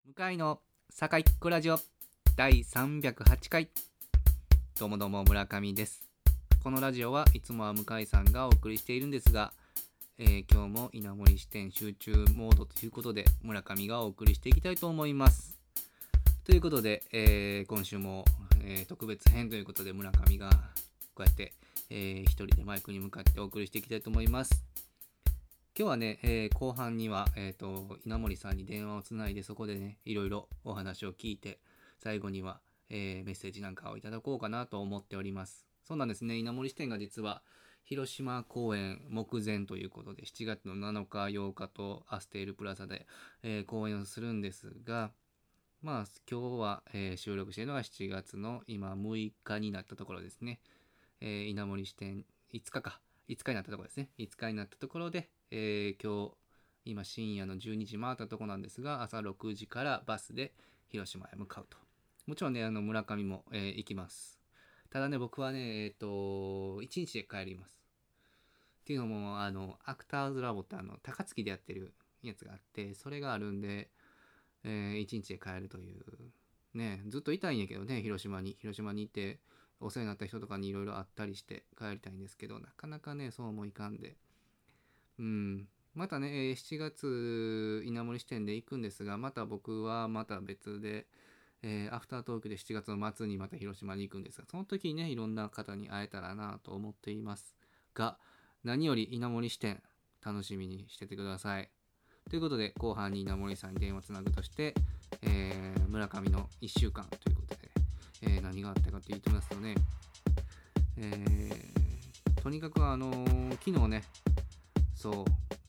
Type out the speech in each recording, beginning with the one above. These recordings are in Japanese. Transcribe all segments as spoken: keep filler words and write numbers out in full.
向井の坂井っ子ラジオだいさんびゃくはちかい。どうもどうも、村上です。このラジオはいつもは向井さんがお送りしているんですが、えー、今日も稲森支店集中モードということで村上がお送りしていきたいと思います。ということで、えー、今週も、えー、特別編ということで村上がこうやって、えー、一人でマイクに向かってお送りしていきたいと思います。今日はね、えー、後半には、えーと、稲森さんに電話をつないで、そこでね、いろいろお話を聞いて、最後には、えー、メッセージなんかをいただこうかなと思っております。そうなんですね、稲森支店が実は、広島公演目前ということで、しちがつのなのか、ようかとアステールプラザで、えー、公演をするんですが、まあ、今日は、えー、収録しているのがしちがつの今むいかになったところですね。えー、稲森支店いつかか。いつかになったところですね。いつかになったところで、えー、今日、今深夜のじゅうにじ回ったところなんですが、朝ろくじからバスで広島へ向かうと。もちろんね、あの村上も、えー、行きます。ただね、僕はね、えっ、ー、と、いちにちで帰ります。っていうのも、あの、アクターズラボってあの、高槻でやってるやつがあって、それがあるんで、えー、いちにちで帰るという、ね、ずっといたいんやけどね、広島に。広島にいて、お世話になった人とかにいろいろあったりして帰りたいんですけど、なかなかね、そうもいかんで。うん。またね、しちがつ稲森支店で行くんですが、また僕はまた別で、えー、アフタートークでしちがつの末にまた広島に行くんですが、その時にね、いろんな方に会えたらなと思っていますが、何より稲森支店、楽しみにしててください。ということで、後半に稲森さんに電話つなぐとして、えー、村上のいっしゅうかんということで、えー、何があったかと言ってますとね、えー、とにかくあのー、昨日ね、そう、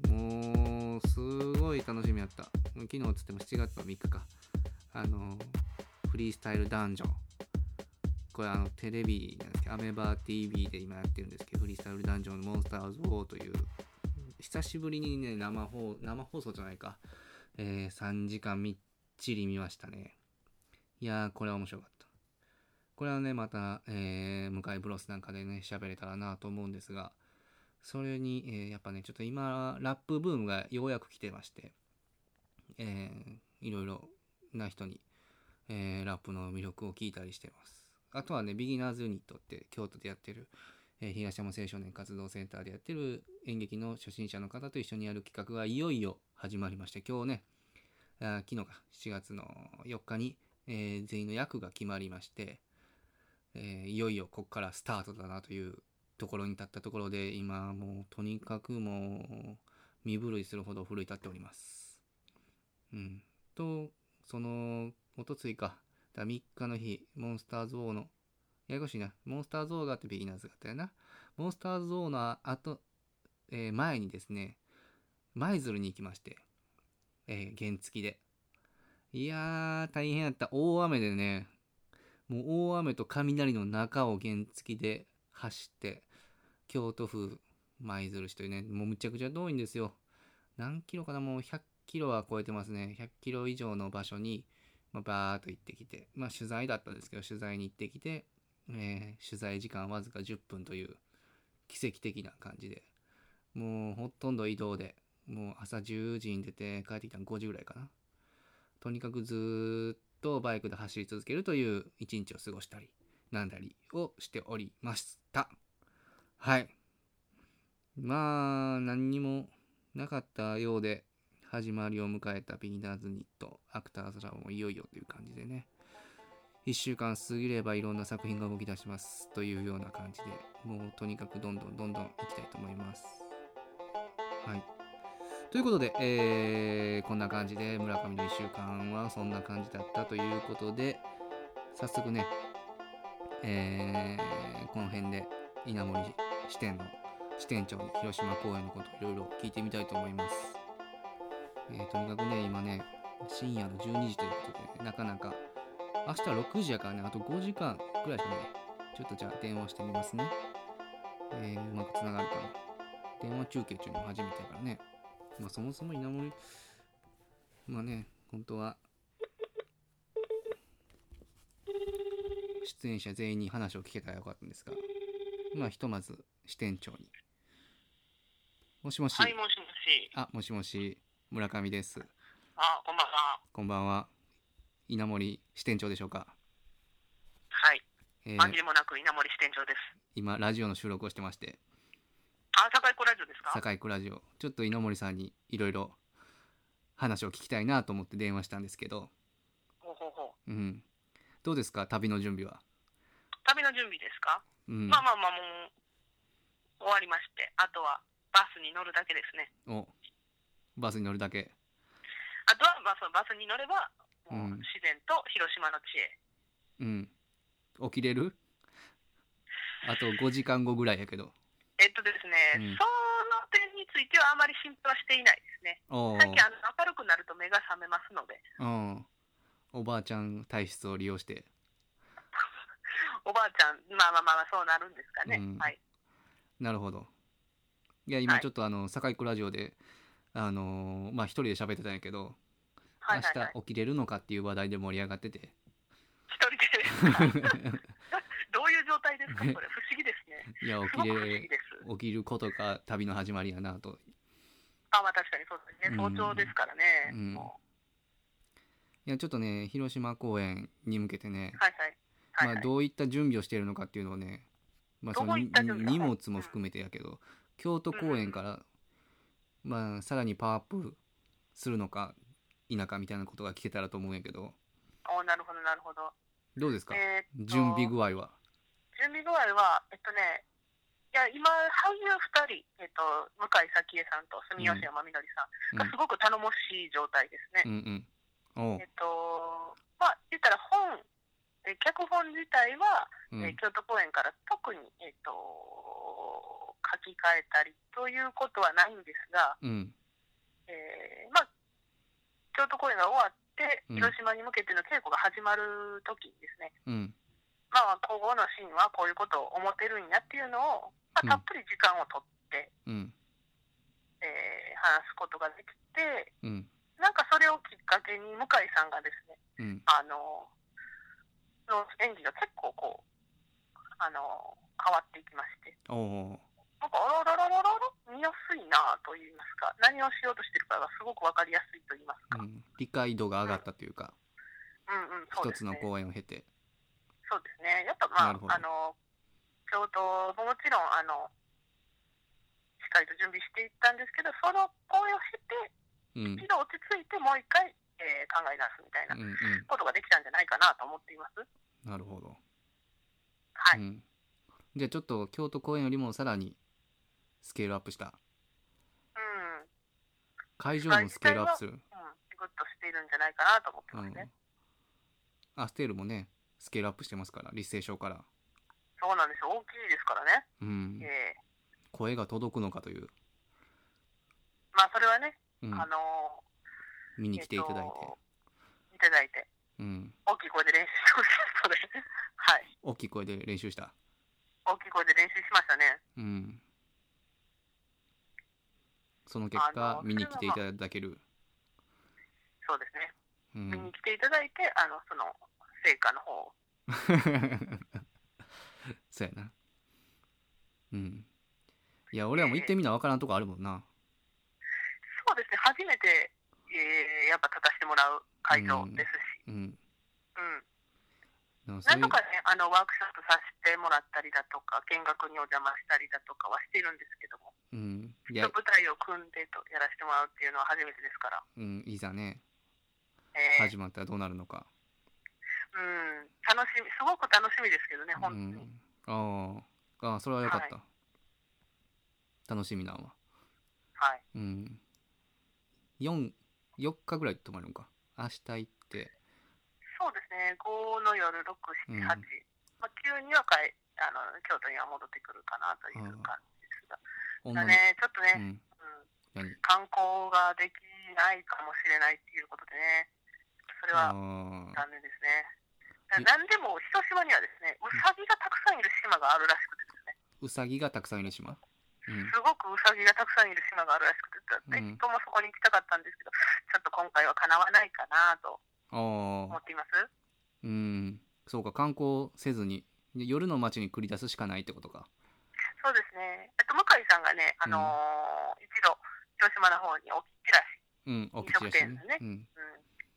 もう、すごい楽しみやった。昨日つってもしちがつのみっかか。あのー、フリースタイルダンジョン。これあの、テレビなんですけど、アメバー ティーブイ で今やってるんですけど、フリースタイルダンジョンのモンスターズウォーという、久しぶりにね、生放、生放送じゃないか。えー、さんじかんみっちり見ましたね。いやー、これは面白かった。これはね、また、えー、向井ブロスなんかでね、喋れたらなと思うんですが、それに、えー、やっぱね、ちょっと今、ラップブームがようやく来てまして、えー、いろいろな人に、えー、ラップの魅力を聞いたりしてます。あとはね、ビギナーズユニットって京都でやってる、えー、東山青少年活動センターでやってる演劇の初心者の方と一緒にやる企画がいよいよ始まりまして、今日ね、あ昨日かしちがつのよっかに、えー、全員の役が決まりまして、えー、いよいよここからスタートだなというところに立ったところで、今もうとにかくもう身震いするほど奮い立っております。うん。と、その、おとついか、だみっかの日、モンスターズ王の、ややこしいな、モンスターズ王があってビギナーズがあったよな。モンスターズ王の後、えー、前にですね、舞鶴に行きまして、えー、原付で。いやー、大変やった。大雨でね、もう大雨と雷の中を原付で走って、京都府舞鶴市というね、もうむちゃくちゃ遠いんですよ。何キロかな、もうひゃっキロは超えてますね。ひゃっキロ以上の場所に、まあ、バーっと行ってきて、まあ取材だったんですけど、取材に行ってきて、えー、取材時間わずかじゅっぷんという奇跡的な感じで、もうほとんど移動で、もう朝じゅうじに出て帰ってきたのごじぐらいかな。とにかくずっとバイクで走り続けるという一日を過ごしたり、なんだりをしておりました。はい。まあ、何にもなかったようで、始まりを迎えたビギナーズニット、アクターズラボもいよいよという感じでね、いっしゅうかん過ぎればいろんな作品が動き出しますというような感じで、もうとにかくどんどんどんどん行きたいと思います。はい。ということで、えー、こんな感じで村上のいっしゅうかんはそんな感じだったということで、早速ね、えー、この辺で稲森支店の支店長に広島公演のことをいろいろ聞いてみたいと思います。えー、とにかくね、今ね、深夜のじゅうにじということで、なかなか、明日ろくじやからね、あとごじかんくらいしかね、ちょっとじゃあ電話してみますね。えー、うまくつながるかな。電話中継中にも初めてやからね。まあそもそも稲森、まあね、本当は、出演者全員に話を聞けたらよかったんですが、まあひとまず支店長に。もしもし。 はい、もしもし。 あ、もしもし、村上です。 あ、こんばんは。 こんばんは。 稲森支店長でしょうか。 はい。 えー、 紛れもなく稲森支店長です。 今ラジオの収録をしてまして。 あ、堺っ子ラジオですか？ 堺っ子ラジオ。ちょっと稲森さんにいろいろ話を聞きたいなと思って電話したんですけど。 ほうほうほう。うん。どうですか、旅の準備は。 旅の準備ですか？ うん。 まあまあまあ、もう終わりまして、あとはバスに乗るだけですね。 お、バスに乗るだけ。 あとはバスバスに乗ればもう自然と広島の地へ。 うん。起きれる？あとごじかんごぐらいやけど。 えっとですね、うん、その点についてはあまり心配はしていないですね。最近あの明るくなると目が覚めますので。 うん。おばあちゃん体質を利用して。 おばあちゃん、まあまあまあそうなるんですかね。うん、はい。 なるほど。いや今ちょっとあの堺っ子ラジオであのー、まあ一人で喋ってたんやけど、はいはいはい、明日起きれるのかっていう話題で盛り上がってて。 一人でですか？どういう状態ですか？それ不思議ですね。 いや起きれ起きることが旅の始まりやなと。 あ、まあ確かにそうですね。早朝ですからね。うんうん、 いやちょっとね広島公演に向けてね、 はいはいはいはい、 まあ、どういった準備をしているのかっていうのをね、まあ、その荷物も含めてやけど、うん、京都公演から、うん、まあさらにパワーアップするのか否かみたいなことが聞けたらと思うんやけど。 お、なるほどなるほど。 どうですか、えー、準備具合は。 準備具合はえっとね、いや今俳優ふたり、えっと、向井沙紀江さんと住吉山みのりさんがすごく頼もしい状態ですね。うんうん、えっとまあ言ったら本え脚本自体は、うん、え京都公演から特に、えっと、書き換えたりということはないんですが、うんえーまあ、京都公演が終わって広島に向けての稽古が始まる時にですね、うんまあ、今後のシーンはこういうことを思ってるんやっていうのを、まあ、たっぷり時間をとって、うんえー、話すことができて、うん、なんかそれをきっかけに向井さんがですね、うん、あのの演技が結構こうあの変わっていきまして、おなんかあらららららら見やすいなと言いますか、何をしようとしてるかがすごく分かりやすいと言いますか、うん、 理解度が上がったというか、 うんうんうん、 そうですね、一つの公演を経て。 そうですね、やっぱまああの京都ももちろんあのしっかりと準備していったんですけど、その公演を経て、うん、一度落ち着いてもう一回えー、考え直すみたいなことができたんじゃないかなと思っています。 うんうん、なるほど。 はい、 うん。じゃあちょっと京都公演よりもさらにスケールアップした。うん。会場もスケールアップする。うん、 グッとしているんじゃないかなと思ってますね。 うん、アステールもねスケールアップしてますから、立成賞から。 そうなんですよ、大きいですからね。うん。えー、声が届くのかという。 まあそれはね、うん、あのー。 見に来ていただいて、えー、いただいて、うん、大きい声で練習してほしいので、はい。 大きい声で練習した。 大きい声で練習しましたね。うん。 その結果見に来ていただける。 そうですね。うん、見に来ていただいて、あのその成果の方を。 そうやな。うん。いや俺らも行ってみな分からんとこあるもんな。 えー、そうですね。初めて。えー、やっぱ立たせてもらう会場ですし、うんうん、なんとかねあのワークショップさせてもらったりだとか見学にお邪魔したりだとかはしているんですけども、うん、いや舞台を組んでとやらせてもらうっていうのは初めてですから、 うん、いざね、えー、始まったらどうなるのか、 うん、楽しみすごく楽しみですけどね本当に、 うん、ああそれはよかった、はい、楽しみなわ。 はい、 うん、よんよっかぐらい泊まるんか明日行って。 そうですね、ごの夜ろく、しち、はち、まあ、きゅうには帰あの京都には戻ってくるかなという感じですが、だね、ちょっとね、うんうん、観光ができないかもしれないっていうことでね、それは残念ですね。何でも広島にはですね、うさぎがたくさんいる島があるらしくてですね。 うさぎがたくさんいる島、 うん、すごくウサギがたくさんいる島があるらしくて、ぜひともそこに行きたかったんですけど、ちょっと今回はかなわないかなと思っています。 うん、そうか、観光せずに夜の街に繰り出すしかないってことか。 そうですね。えっと向井さんがね、あのーうん、一度広島の方におきちらし、うん、飲食店ですね、うんうん、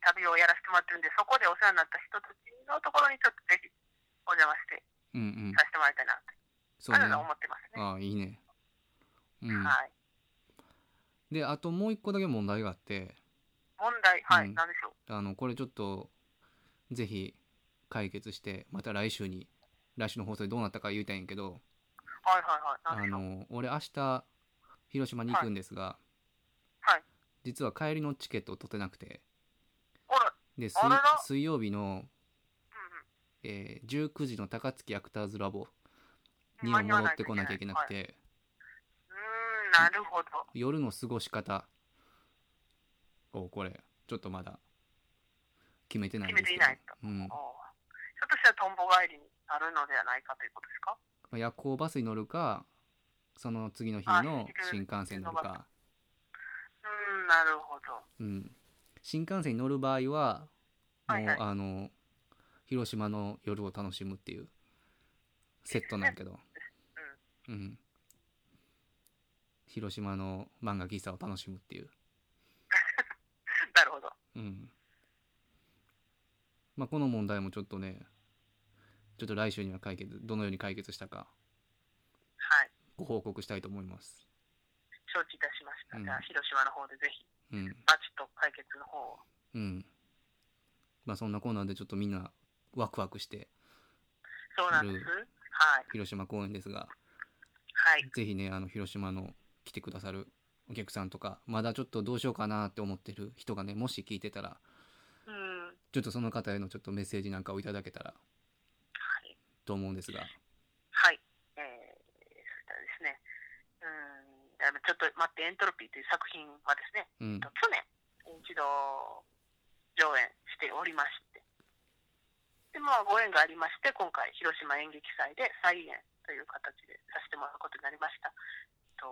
旅をやらせてもらってるんで、そこでお世話になった人たちのところにちょっとぜひお邪魔してさせてもらいたいなって、うんうん、そういうの思ってますね。 ああ、いいね。うん、 はい。 で、あともう一個だけ問題があって。 問題、はい、うん、何でしょう。 あのこれちょっとぜひ解決して、また来週に来週の放送でどうなったか言いたいんやけど、 はいはいはい、 あの俺明日広島に行くんですが、 はいはい、 実は帰りのチケットを取ってなくて、 あらで 水, 水曜日の、うんうん、えー、じゅうくじの高槻アクターズラボには戻ってこなきゃいけなくて、はい、 うーん、なるほど。 夜の過ごし方をこれちょっとまだ決めてないんですけど、決めていないと、うん、ひょっとしたらトンボ帰りになるのではないかということですか。 夜行バスに乗るか、その次の日の新幹線に乗るか。 うん、なるほど、 うん、新幹線に乗る場合はもう、はいはい、あの広島の夜を楽しむっていうセットなんやけど、うん、うん、広島の漫画喫茶を楽しむっていうなるほど、 うん、まあこの問題もちょっとね、ちょっと来週には解決、どのように解決したか、 はい、 ご報告したいと思います。 承知いたしました、うん、じゃあ広島の方でぜひ、うん、バチと解決の方を、 うん、まあそんなコーナーでちょっとみんなワクワクしてそうなんです、はい、 広島公演ですが、 はい、 ぜひね、あの広島の来てくださるお客さんとか、まだちょっとどうしようかなって思ってる人がね、もし聞いてたら、うん、ちょっとその方へのちょっとメッセージなんかをいただけたら、はい、と思うんですが、 はい、えー、そしたらですね、うん、ちょっと待って、エントロピーという作品はですね、うん、去年一度上演しておりまして、で、まあ、ご縁がありまして、今回広島演劇祭で再演という形でさせてもらうことになりました。と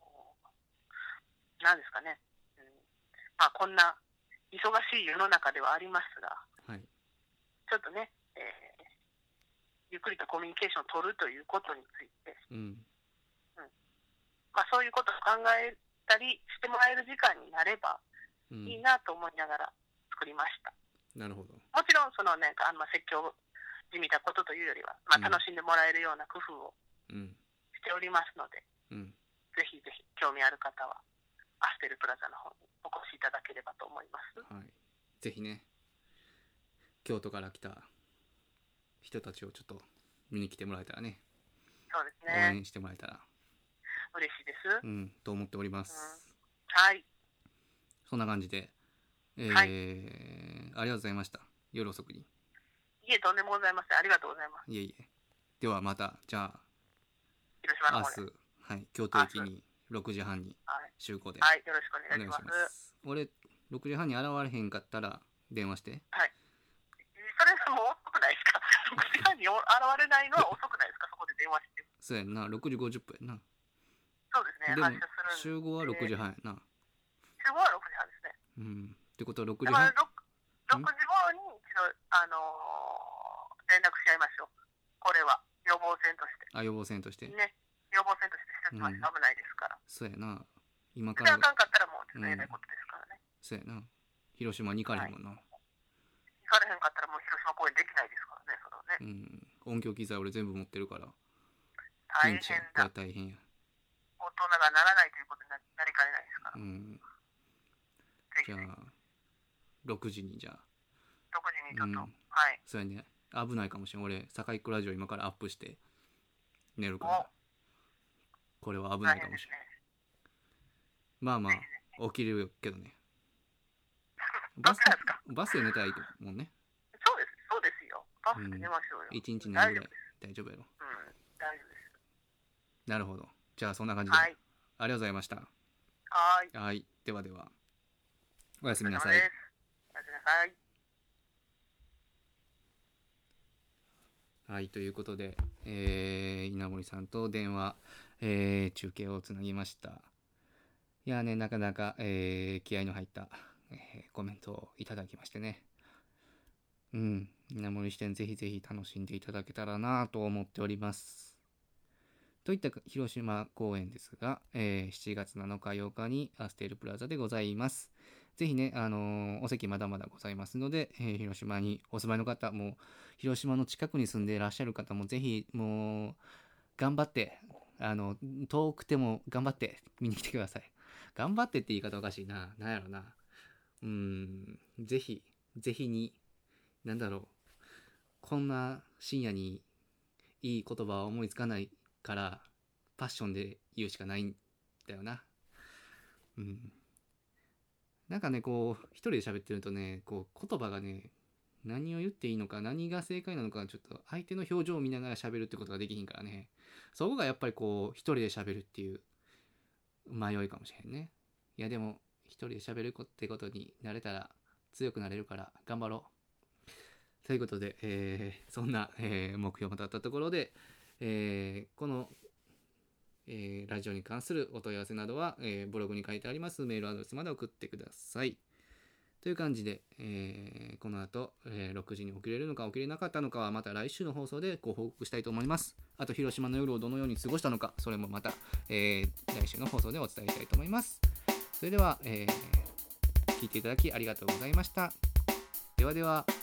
なんですかね、うん、まあこんな忙しい世の中ではありますが、はい、ちょっとね、えー、ゆっくりとコミュニケーションを取るということについて、うんうん、まあそういうことを考えたりしてもらえる時間になればいいなと思いながら作りました。 うん、なるほど。 もちろんそのね、あの説教じみたことというよりは、まあ、楽しんでもらえるような工夫をしておりますので、うん、ぜひぜひ興味ある方はアステルプラザの方にお越しいただければと思います。 はい、ぜひね、京都から来た人たちをちょっと見に来てもらえたらね、 そうですね、 応援してもらえたら嬉しいです、 うん、と思っております、 うん、はい、 そんな感じで、えーはい、ありがとうございました。夜遅くに。 いえ、とんでもございません。ありがとうございます。 いえいえ。ではまた、じゃあ広島の方で明日、はい、京都駅にろくじはんに集合で、 はい、はい、よろしくお願いします。お願いします。 俺ろくじはんに現れへんかったら電話して。 はい。それもう遅くないですか。ろくじはんに現れないのは遅くないですか。そこで電話して。 そうやんな、ろくじごじゅっぷんやな。 そうですね。 でも集合はろくじはんやな。 集合はろくじはんですね。 うん。ってことはろくじはん。 ろくじ頃に一度あのー、連絡し合いましょう。これは予防線として。 あ、予防線として。 ね。予防線としてしておきましょう。危ないですから。 そうやな。今から。 あかんかったらもうちょっとやばいことですからね。 そうやな。広島に行かれへんもんな。 行かれへんかったらもう広島公演できないですからね。そのね。 うん。音響機材俺全部持ってるから。 大変だ。 大変や。 大人がならないということになりかねないですから。うん。 じゃあろくじにじゃあ。 ろくじにちょっと、うん、はい。 そうやね。危ないかもしれん。俺坂井クラジオ今からアップして寝るから。これは危ないかもしれん。ね、まあまあ起きるよけどね。バスバスで寝たらいいもんね。 そうですそうですよ。バスで寝ましょうよ。 一、うん、日寝るぐらい大丈夫やろ。 うん、大丈夫です。 なるほど。じゃあそんな感じで、はい、ありがとうございました。 はい。 はい。ではでは。おやすみなさい。おやすみなさい。 はい、ということで、えー、稲森さんと電話、えー、中継をつなぎました。いやね、なかなか、えー、気合いの入った、えー、コメントをいただきましてね。うん、稲森支店ぜひぜひ楽しんでいただけたらなと思っております。といった広島公演ですが、えー、しちがつなのかようかにアステールプラザでございます。 ぜひね、あのー、お席まだまだございますので、えー、広島にお住まいの方、もう広島の近くに住んでいらっしゃる方もぜひもう頑張って、あの遠くても頑張って見に来てください。頑張ってって言い方おかしいな。なんやろな。うーん、ぜひ、ぜひに、なんだろう。こんな深夜にいい言葉は思いつかないから、パッションで言うしかないんだよな。うん。なんかね、こう、一人で喋ってるとね、こう、言葉がね、何を言っていいのか、何が正解なのか、ちょっと相手の表情を見ながら喋るってことができひんからね。そこがやっぱりこう、一人で喋るっていう迷いかもしれんね。いやでも、一人で喋るってことになれたら強くなれるから頑張ろう。ということで、えー、そんな、えー、目標が立ったところで、えー、この、えー、ラジオに関するお問い合わせなどは、えー、ブログに書いてありますメールアドレスまで送ってください。という感じで、えー、この後、えー、ろくじに起きれるのか起きれなかったのかはまた来週の放送でご報告したいと思います。あと広島の夜をどのように過ごしたのか、それもまた、えー、来週の放送でお伝えしたいと思います。それでは、えー、聞いていただきありがとうございました。ではでは。